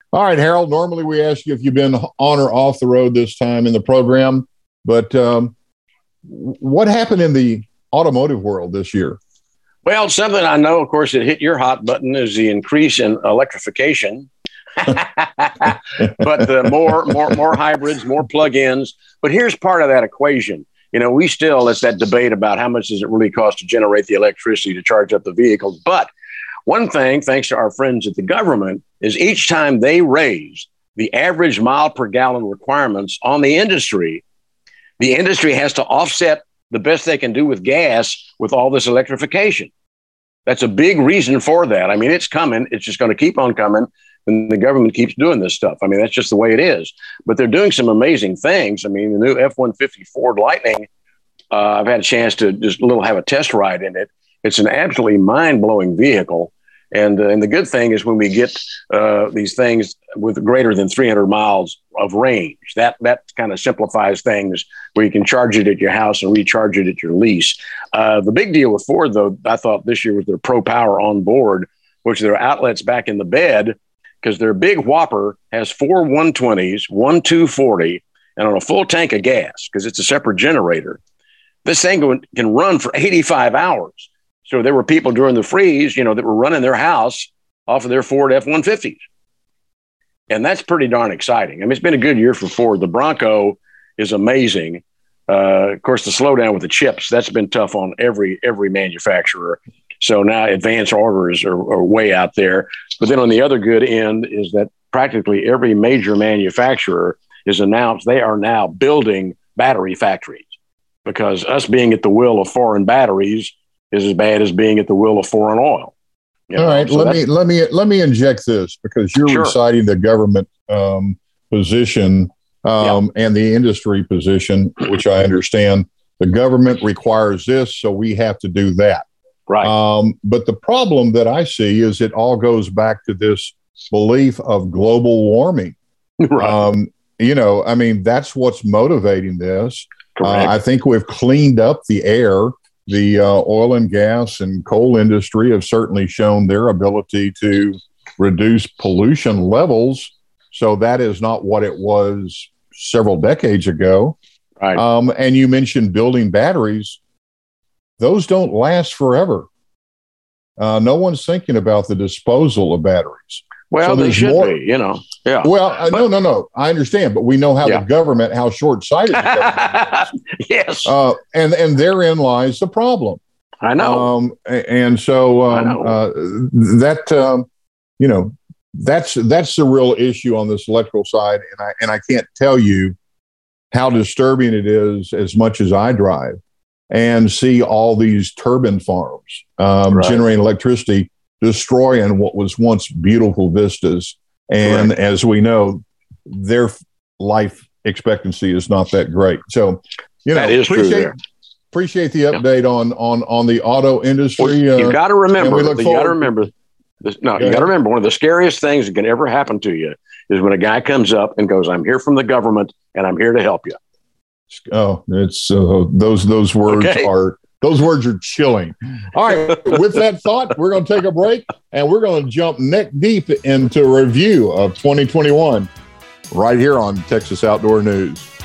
All right, Harold, normally we ask you if you've been on or off the road this time in the program, but what happened in the automotive world this year? Well, something I know, of course, it hit your hot button is the increase in electrification. But more hybrids, more plug-ins. But here's part of that equation. We still, it's that debate about how much does it really cost to generate the electricity to charge up the vehicles. But one thing, thanks to our friends at the government, is each time they raise the average mile per gallon requirements on the industry has to offset the best they can do with gas with all this electrification. That's a big reason for that. I mean, it's coming. It's just going to keep on coming. And the government keeps doing this stuff. I mean, that's just the way it is. But they're doing some amazing things. I mean, the new F-150 Ford Lightning, I've had a chance to just have a test ride in it. It's an absolutely mind-blowing vehicle. And the good thing is when we get these things with greater than 300 miles of range, that kind of simplifies things where you can charge it at your house and recharge it at your lease. The big deal with Ford, though, I thought this year was their Pro Power on board, which are their outlets back in the bed, because their big Whopper has 4 120s, 1 240, and on a full tank of gas, because it's a separate generator. This thing can run for 85 hours. So there were people during the freeze, that were running their house off of their Ford F-150s. And that's pretty darn exciting. I mean, it's been a good year for Ford. The Bronco is amazing. Of course, the slowdown with the chips, that's been tough on every manufacturer. So now advance orders are way out there. But then on the other good end is that practically every major manufacturer has announced they are now building battery factories, because us being at the will of foreign batteries is as bad as being at the will of foreign oil. All right, so let me inject this, because you're reciting the government position and the industry position, which I understand. The government requires this, so we have to do that. Right. But the problem that I see is it all goes back to this belief of global warming. Right. I mean, that's what's motivating this. I think we've cleaned up the air. The oil and gas and coal industry have certainly shown their ability to reduce pollution levels. So that is not what it was several decades ago. Right. And you mentioned building batteries. Those don't last forever. No one's thinking about the disposal of batteries. Well, they should be, Yeah. Well, no. I understand, but we know how short-sighted the government is. Yes. And therein lies the problem. I know. And so that's the real issue on this electrical side. And I can't tell you how disturbing it is, as much as I drive and see all these turbine farms generating electricity, destroying what was once beautiful vistas. And as we know, their life expectancy is not that great. So, that is true. Appreciate the update on the auto industry. Well, you got to remember. You got to remember. You got to remember. One of the scariest things that can ever happen to you is when a guy comes up and goes, "I'm here from the government, and I'm here to help you." Oh, it's those words are. Those words are chilling. All right. With that thought, we're going to take a break, and we're going to jump neck deep into a review of 2021 right here on Texas Outdoor News.